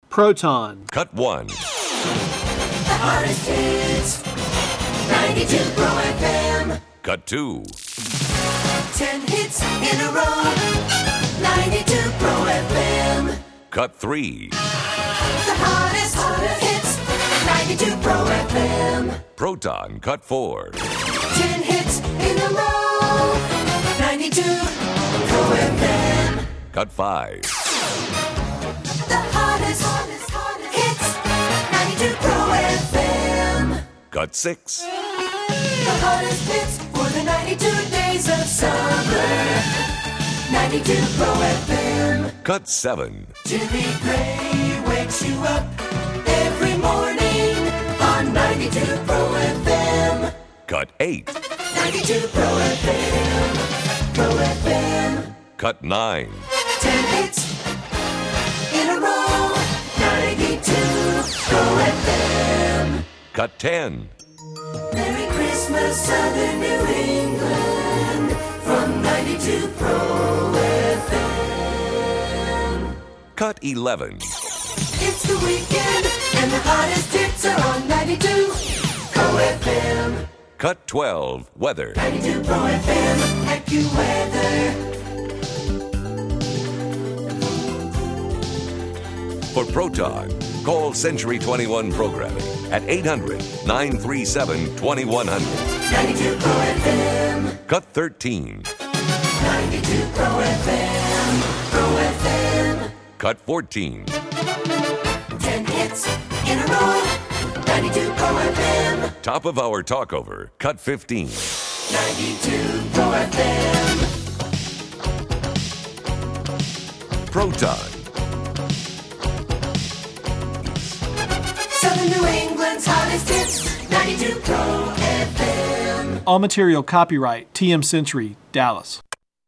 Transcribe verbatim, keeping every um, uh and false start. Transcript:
Proton. Cut one. The hottest hits. ninety-two Pro F M. Cut two. Ten hits in a row. ninety-two Pro F M. Cut three. The hottest, hottest hits. ninety-two Pro F M. Proton. Cut four. Ten hits in a row. ninety-two Pro F M. Cut five. The hottest, hottest, hottest hits. ninety-two Pro F M. Cut six. The hottest hits for the ninety-two days of summer. ninety-two Pro F M. Cut seven. Jimmy Gray wakes you up every morning on ninety-two Pro F M. Cut eight. ninety-two Pro F M. Pro F M. Cut nine. Ten hits in a row. ninety-two Pro F M. Cut ten. Merry Christmas, Southern New England, from ninety-two Pro F M. Cut eleven. It's the weekend, and the hottest hits are on ninety-two Pro F M. Cut twelve. Weather. ninety-two Pro F M, AccuWeather. For Proton, call Century twenty-one Programming at eight hundred, nine three seven, two one zero zero. ninety-two Pro F M. Cut thirteen. ninety-two Pro F M. Pro F M. Cut fourteen. Ten hits in a row. ninety-two Pro F M. Top of our talkover. Cut fifteen. ninety-two Pro F M. Proton. Southern New England's hottest hits. ninety-two Pro F M. All material copyright T M Century, Dallas.